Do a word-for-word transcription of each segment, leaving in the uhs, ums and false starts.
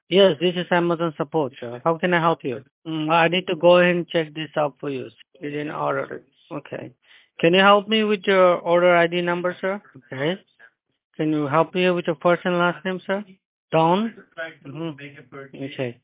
Yes, this is Amazon support, sir. How can I help you? Mm, I need to go ahead and check this out for you. You didn't order it. Okay. Can you help me with your order I D number, sir? Okay. Can you help me with your first and last name, sir? Don? Mm-hmm. Okay.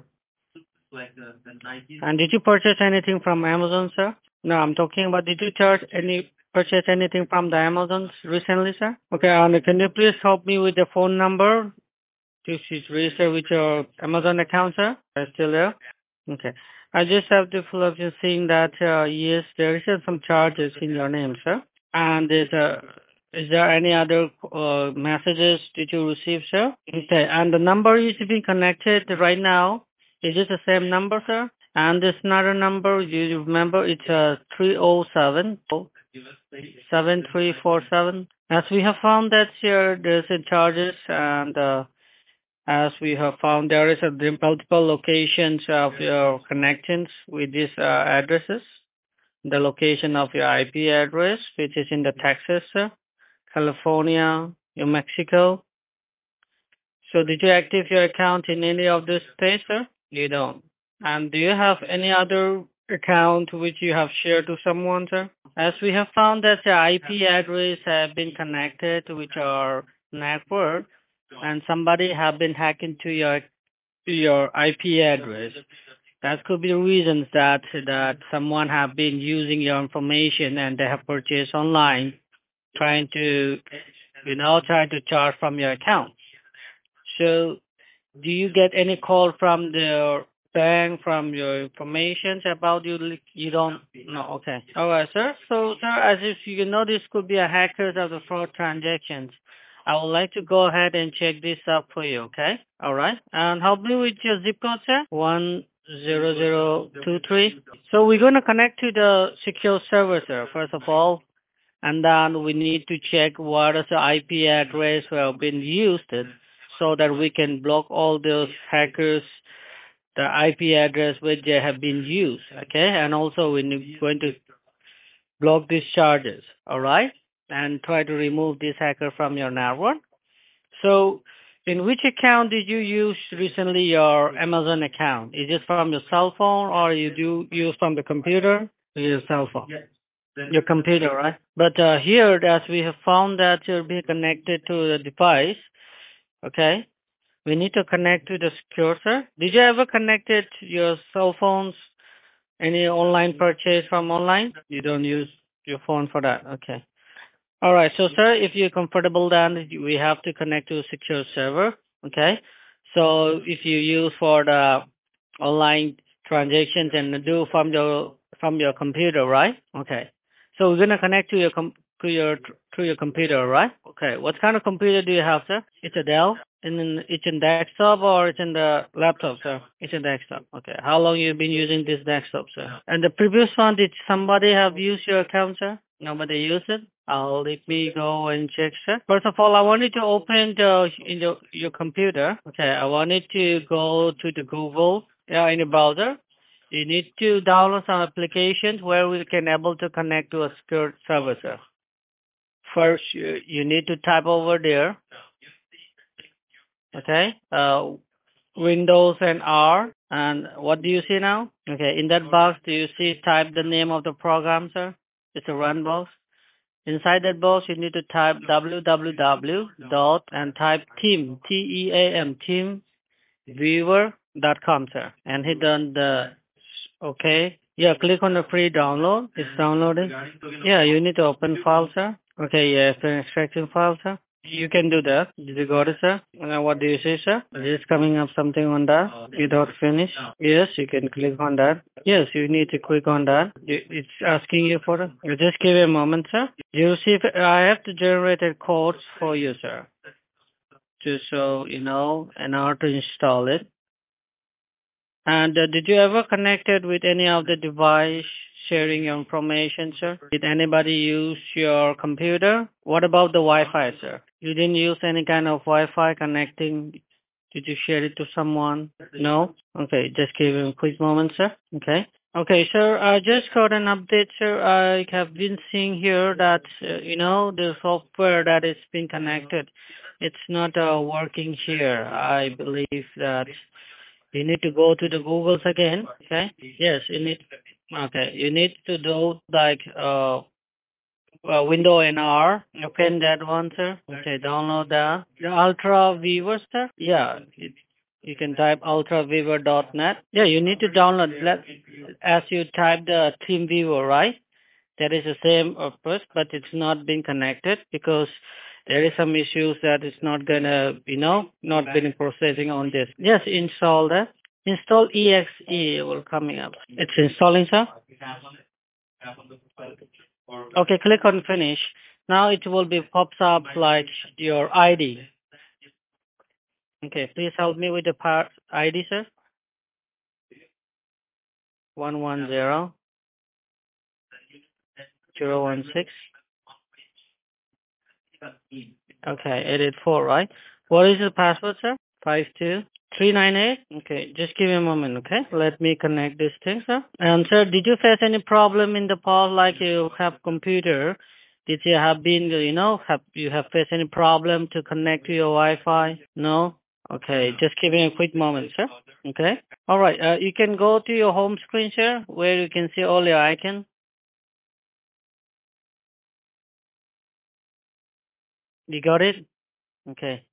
And did you purchase anything from Amazon, sir? No, I'm talking about did you charge any purchase anything from the Amazon recently, sir? Okay, and can you please help me with the phone number to she's registered with your Amazon account, sir? Are you still there? Okay. I just have the full of just seeing that uh, yes, there is uh, some charges in your name, sir. And is uh, is there any other uh, messages did you receive, sir? Okay. And the number is being connected right now. Is it the same number, sir? And this another number, you remember it's uh, three oh seven seven three four seven. As we have found that here there's a charges and uh, as we have found there is a the multiple locations of your connections with these uh, addresses. The location of your I P address, which is in the Texas, uh, California, New Mexico. So did you active your account in any of these states, sir? You don't. And do you have any other account which you have shared to someone, sir? As we have found that the I P address have been connected with our network and somebody have been hacked into your to your I P address. That could be the reasons that that someone have been using your information and they have purchased online, trying to you know trying to charge from your account. So do you get any call from the bank from your information about you? li- You don't. No. Okay. All right, sir. So, sir, as if you know, this could be a hackers of the fraud transactions. I would like to go ahead and check this up for you. Okay. All right. And help me with your zip code, sir. One zero zero two three. So we're gonna connect to the secure server, sir. First of all, and then we need to check what is the I P address we have been used so that we can block all those hackers the I P address which they have been used. Okay, and also we're going to block these charges. All right, and try to remove this hacker from your network. So, in which account did you use recently your Amazon account? Is it from your cell phone or you do use from the computer? Your cell phone. Your computer, right? But uh, here, as we have found that you'll be connected to the device, okay, we need to connect to the secure, sir. Did you ever connected your cell phones, any online purchase from online? You don't use your phone for that, okay. All right, so sir, if you're comfortable, then we have to connect to a secure server, okay. So if you use for the online transactions and do from your from your computer, right? Okay. So we're gonna connect to your com- to your to your computer, right? Okay. What kind of computer do you have, sir? It's a Dell. And then it's in desktop or it's in the laptop, sir? It's in desktop. Okay. How long you been using this desktop, sir? And the previous one, did somebody have used your account, sir? Nobody used it? Uh, let me go and check, sir. First of all, I wanted to open the in your, your computer. Okay, I wanted to go to the Google yeah, in the browser. You need to download some applications where we can able to connect to a secure server, sir. First, you, you need to type over there. Okay, uh, Windows and R. And what do you see now? Okay, in that box, do you see type the name of the program, sir? It's a run box. Inside that box, you need to type www dot and type team, T E A M, team viewer dot com, sir. And hit on the, okay. Yeah, click on the free download. It's downloading. Yeah, you need to open file, sir. Okay, yeah, it's an extracting file, sir. You can do that. Did you got it, sir? Uh, what do you say, sir? Is it coming up something on that? You don't finish? Yes, you can click on that. Yes, you need to click on that. You- It's asking you for it. You just give it a moment, sir. You see, if I have to generate a code for you, sir, to so you know, in order to install it. And uh, did you ever connect it with any of the device sharing your information, sir? Did anybody use your computer? What about the Wi-Fi, sir? You didn't use any kind of Wi-Fi connecting? Did you share it to someone? No? Okay, just give him a quick moment, sir. Okay. Okay, sir, I just got an update, sir. I have been seeing here that, uh, you know, the software that is being connected It's not uh, working here. I believe that you need to go to the Googles again. Okay. Yes, you need. Okay, you need to do like uh, uh window N R. Open that one, sir. Okay, download that. The Ultra Viewer, sir. Yeah, it, you can type ultraviewer dot net. Yeah, you need to download. Let as you type the TeamViewer, right? That is the same purpose, but it's not been connected because there is some issues that it's not gonna, you know, not been processing on this. Yes, install that. Install E X E will coming up. It's installing, sir. Okay, click on finish. Now it will be pops up like your I D. Okay, please help me with the part I D, sir. One one zero zero one six. Okay, eight four, right? What is the password, sir? Five two three nine eight. Okay, just give me a moment, okay? Let me connect this thing, sir. And sir, did you face any problem in the past, like you have computer? Did you have been, you know, have you have faced any problem to connect to your Wi-Fi? No. Okay, just give me a quick moment, sir. Okay. All right. Uh, you can go to your home screen, sir, where you can see all your icons. You got it? Okay.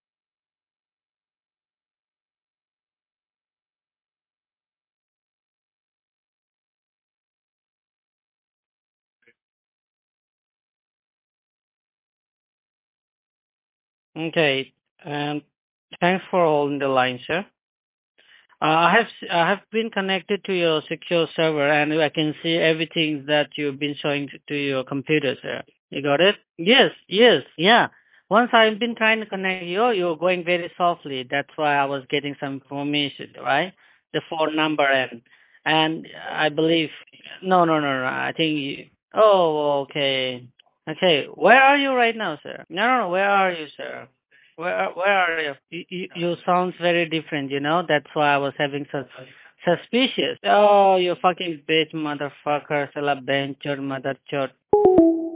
Okay. And thanks for holding the line, sir. Uh, I have s- I have been connected to your secure server, and I can see everything that you've been showing to to your computer, sir. You got it? Yes, yes, yeah. Once I've been trying to connect you, you're going very softly. That's why I was getting some information, right? The phone number and and I believe no, no, no, no. I think you, oh, okay, okay. Where are you right now, sir? No, no, no. Where are you, sir? Where are- where are you? You, you? you sounds very different, you know. That's why I was having such suspicious. Oh, you fucking bitch, motherfucker, sala bench or mother chod.